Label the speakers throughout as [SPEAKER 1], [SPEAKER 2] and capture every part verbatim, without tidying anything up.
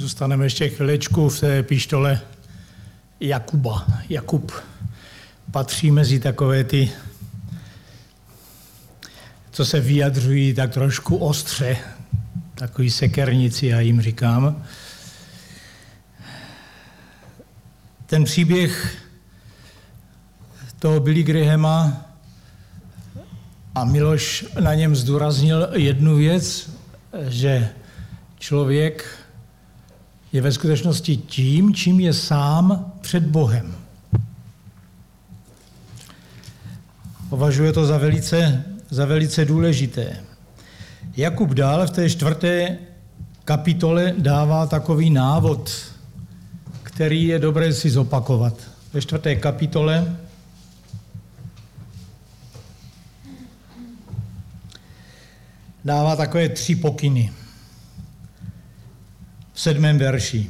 [SPEAKER 1] Zůstaneme ještě chvilečku v té pištole Jakuba. Jakub patří mezi takové ty, co se vyjadřují tak trošku ostře, takový sekernici, já jim říkám. Ten příběh toho Billy Grahama a Miloš na něm zdůraznil jednu věc, že člověk je ve skutečnosti tím, čím je sám před Bohem. Považuje to za velice, za velice důležité. Jakub dál v té čtvrté kapitole dává takový návod, který je dobré si zopakovat. Ve čtvrté kapitole dává takové tři pokyny. V sedmém verši.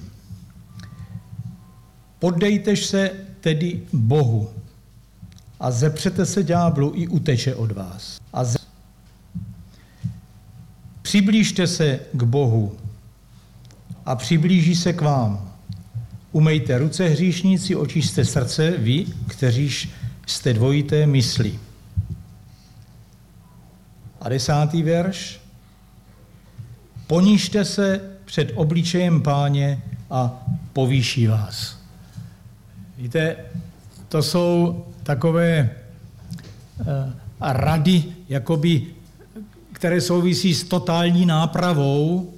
[SPEAKER 1] Poddejtež se tedy Bohu a zepřete se ďáblu i uteče od vás. A ze... Přiblížte se k Bohu a přiblíží se k vám. Umejte ruce hříšníci, očišťte srdce, vy, kteříž jste dvojité mysli. A desátý verš. Ponižte se před obličejem Páně a povýší vás. Víte, to jsou takové uh, rady, jakoby, které souvisí s totální nápravou uh,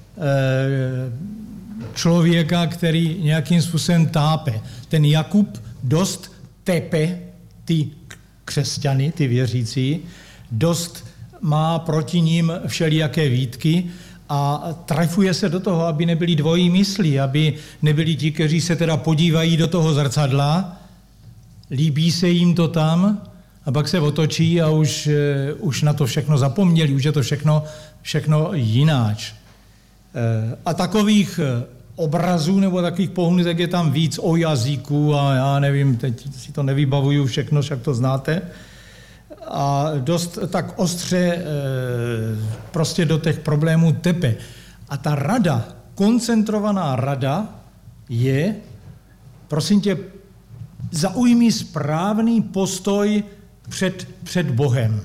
[SPEAKER 1] člověka, který nějakým způsobem tápe. Ten Jakub dost tepe ty křesťany, ty věřící, dost má proti ním všelijaké výtky a trefuje se do toho, aby nebyli dvojí myslí, aby nebyli ti, kteří se teda podívají do toho zrcadla, líbí se jim to tam a pak se otočí a už, už na to všechno zapomněli, už je to všechno, všechno jináč. A takových obrazů nebo takových pohnutek je tam víc o jazyku a já nevím, teď si to nevybavuju všechno, však to znáte. A dost tak ostře prostě do těch problémů tepe. A ta rada, koncentrovaná rada je, prosím tě, zaujmi správný postoj před, před Bohem.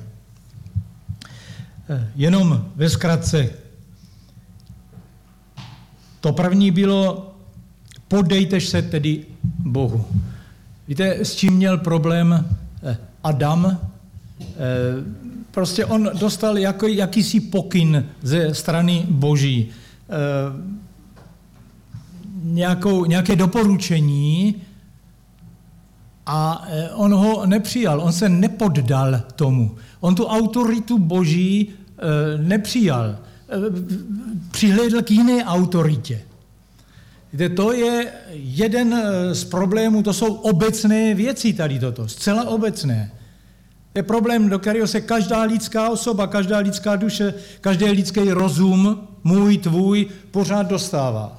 [SPEAKER 1] Jenom ve zkratce. To první bylo, poddejtež se tedy Bohu. Víte, s čím měl problém Adam? Prostě on dostal jako, jakýsi pokyn ze strany Boží. Nějakou, nějaké doporučení a on ho nepřijal, on se nepoddal tomu. On tu autoritu Boží nepřijal. Přihlédl k jiné autoritě. Víte, to je jeden z problémů, to jsou obecné věci tady toto, zcela obecné. To je problém, do kterého se každá lidská osoba, každá lidská duše, každý lidský rozum, můj, tvůj, pořád dostává.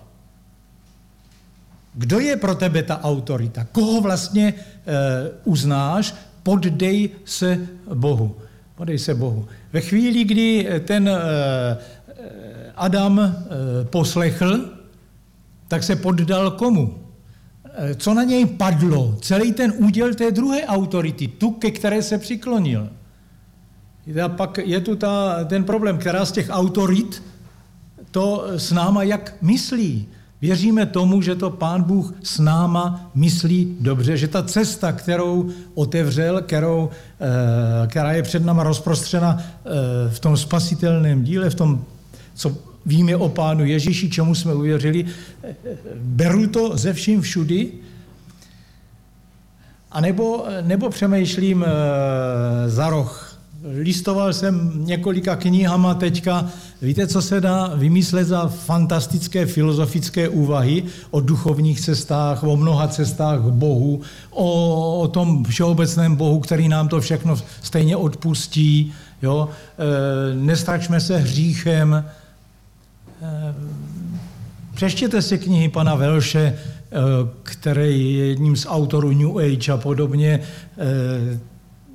[SPEAKER 1] Kdo je pro tebe ta autorita? Koho vlastně e, uznáš? Poddej se Bohu. Poddej se Bohu. Ve chvíli, kdy ten e, Adam e, poslechl, tak se poddal komu? E, co na něj padlo? Celý ten úděl té druhé autority, tu, ke které se přiklonil. A pak je tu ta, ten problém, která z těch autorit to s náma jak myslí. Věříme tomu, že to Pán Bůh s náma myslí dobře, že ta cesta, kterou otevřel, kterou, která je před náma rozprostřena v tom spasitelném díle, v tom, co víme o Pánu Ježíši, čemu jsme uvěřili, beru to ze vším všudy, a nebo, nebo přemýšlím za roh. Listoval jsem několika knihama teďka. Víte, co se dá vymyslet za fantastické filozofické úvahy o duchovních cestách, o mnoha cestách k Bohu, o, o tom všeobecném Bohu, který nám to všechno stejně odpustí. Jo? E, nestračme se hříchem. E, přečtěte si knihy pana Welche, e, který je jedním z autorů New Age a podobně. E,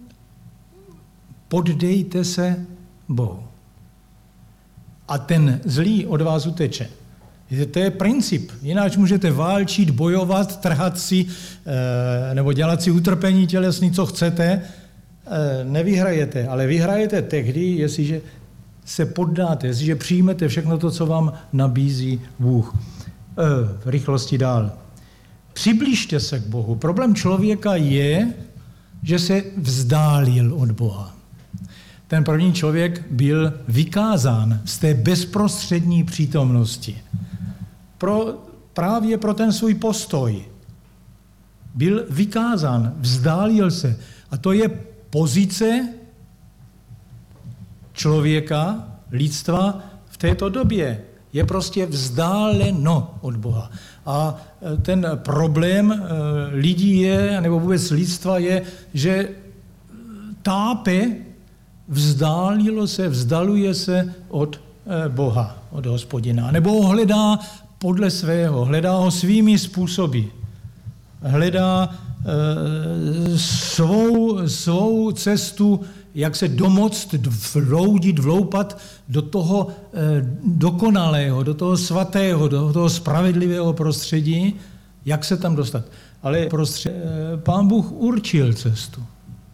[SPEAKER 1] Poddejte se Bohu. A ten zlý od vás uteče. To je princip. Jinak můžete válčit, bojovat, trhat si nebo dělat si utrpení tělesný, co chcete. Nevyhrajete, ale vyhrajete tehdy, jestliže se poddáte, jestliže přijmete všechno to, co vám nabízí Bůh. V rychlosti dál. Přiblížte se k Bohu. Problém člověka je, že se vzdálil od Boha. Ten první člověk byl vykázán z té bezprostřední přítomnosti. Pro, právě pro ten svůj postoj. Byl vykázán, vzdálil se. A to je pozice člověka, lidstva v této době. Je prostě vzdáleno od Boha. A ten problém lidí je, nebo vůbec lidstva je, že tápe, vzdálilo se, vzdaluje se od Boha, od Hospodina. Nebo ho hledá podle svého, hledá ho svými způsoby. Hledá e, svou, svou cestu, jak se domoct, vloudit, vloupat do toho e, dokonalého, do toho svatého, do toho spravedlivého prostředí, jak se tam dostat. Ale prostřed, e, Pán Bůh určil cestu.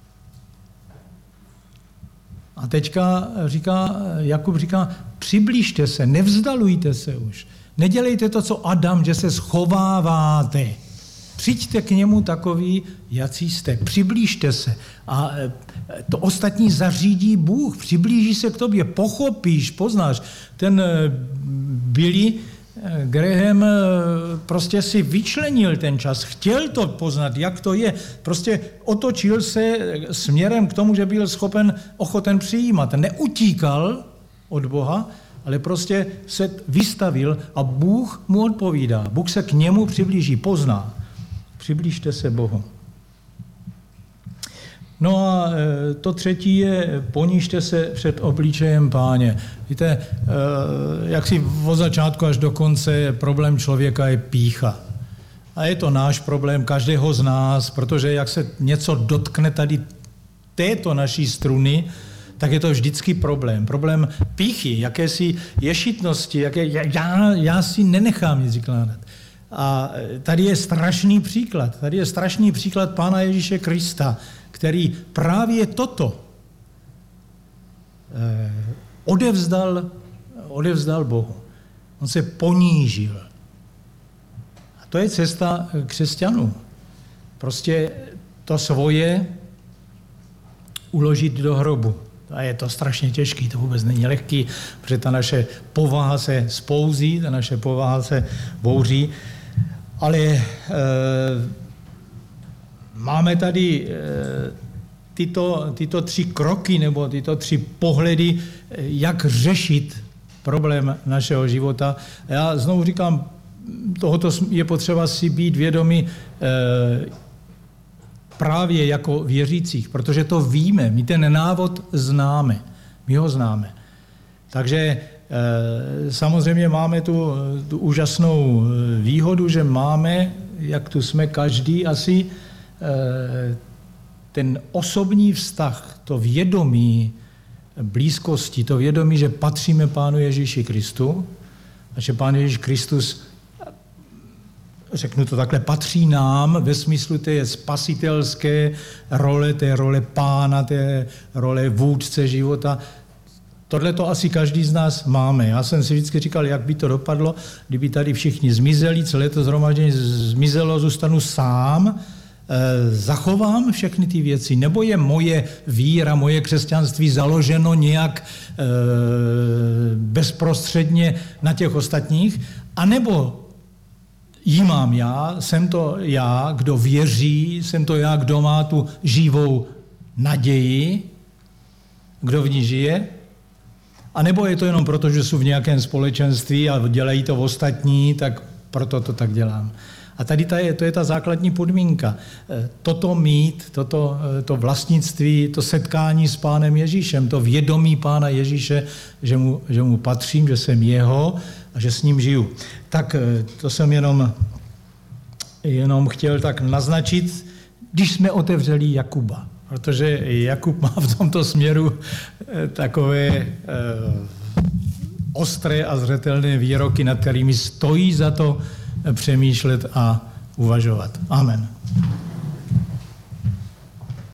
[SPEAKER 1] A teďka říká, Jakub říká, přiblížte se, nevzdalujte se už. Nedělejte to, co Adam, že se schováváte. Přijďte k němu takový, jací jste. Přiblížte se. A to ostatní zařídí Bůh. Přiblíží se k tobě, pochopíš, poznáš. Ten Billy Graham prostě si vyčlenil ten čas. Chtěl to poznat, jak to je. Prostě otočil se směrem k tomu, že byl schopen, ochoten přijímat. Neutíkal od Boha, ale prostě se vystavil a Bůh mu odpovídá. Bůh se k němu přiblíží, pozná. Přiblížte se Bohu. No a to třetí je, ponižte se před obličejem Páně. Víte, jak si od začátku až do konce problém člověka je pýcha. A je to náš problém, každého z nás, protože jak se něco dotkne tady této naší struny, tak je to vždycky problém. Problém pýchy, jakési ješitnosti, jaké, já, já si nenechám nic vykládat. A tady je strašný příklad. Tady je strašný příklad Pána Ježíše Krista, který právě toto eh, odevzdal, odevzdal Bohu. On se ponížil. A to je cesta křesťanů. Prostě to svoje uložit do hrobu. A je to strašně těžký, to vůbec není lehký, protože ta naše povaha se spouzí, ta naše povaha se bouří. Ale e, máme tady e, tyto, tyto tři kroky nebo tyto tři pohledy, jak řešit problém našeho života. Já znovu říkám, tohoto je potřeba si být vědomi e, právě jako věřících, protože to víme, my ten návod známe, my ho známe. Takže e, samozřejmě máme tu, tu úžasnou výhodu, že máme, jak tu jsme každý asi, e, ten osobní vztah, to vědomí blízkosti, to vědomí, že patříme Pánu Ježíši Kristu a že Pán Ježíš Kristus, řeknu to takhle, patří nám ve smyslu té spasitelské role, té role pána, té role vůdce života. Tohle to asi každý z nás máme. Já jsem si vždycky říkal, jak by to dopadlo, kdyby tady všichni zmizeli, celé to shromáždění zmizelo, zůstanu sám, e, zachovám všechny ty věci, nebo je moje víra, moje křesťanství založeno nějak e, bezprostředně na těch ostatních, anebo jí mám já, jsem to já, kdo věří, jsem to já, kdo má tu živou naději, kdo v ní žije, a nebo je to jenom proto, že jsou v nějakém společenství a dělají to ostatní, tak proto to tak dělám. A tady ta je, to je ta základní podmínka. Toto mít, toto to vlastnictví, to setkání s Pánem Ježíšem, to vědomí Pána Ježíše, že mu, že mu patřím, že jsem jeho a že s ním žiju. Tak to jsem jenom, jenom chtěl tak naznačit, když jsme otevřeli Jakuba. Protože Jakub má v tomto směru takové ostré a zřetelné výroky, nad kterými stojí za to přemýšlet a uvažovat. Amen.